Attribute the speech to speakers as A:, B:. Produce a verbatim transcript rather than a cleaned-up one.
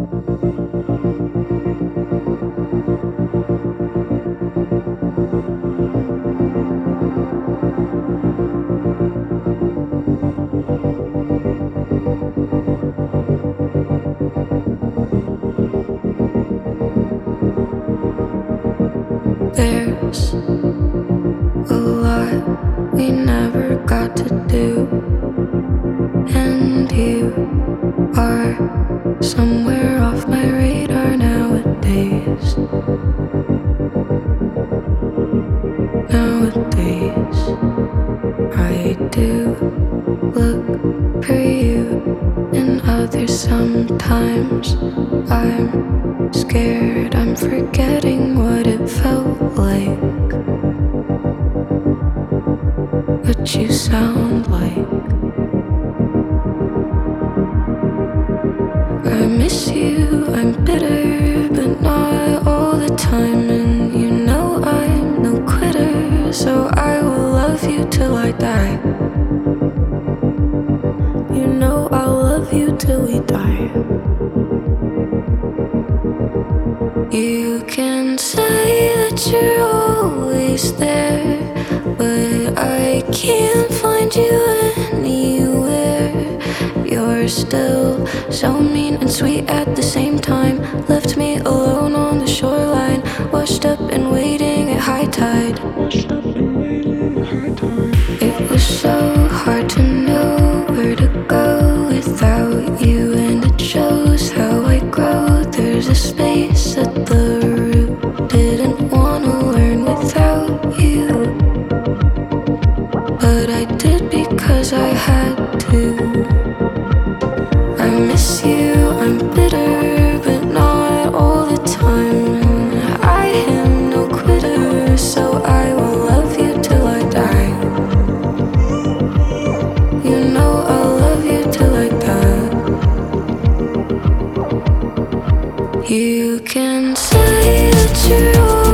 A: There's a lot we never got to do, and you are somewhere off my radar nowadays. Nowadays, I do look for you in others sometimes. I'm scared I'm forgetting what it felt like, what you sound like. I miss you, I'm bitter, but not all the time. And you know I'm no quitter, so I will love you till I die. You know I'll love you till we die. You can say that you're always there, but I can't find you anywhere. You're still so mean and sweet at the same time. Left me alone on the shoreline, washed up and waiting at high tide. Washed up and waiting at high tide. It was so hard to know where to go without you, and it shows how I grow. There's a space at the root, didn't wanna learn without you, but I did because I had to. I miss you, I'm bitter, but not all the time. I am no quitter, so I will love you till I die. You know I'll love you till I die. You can say that you're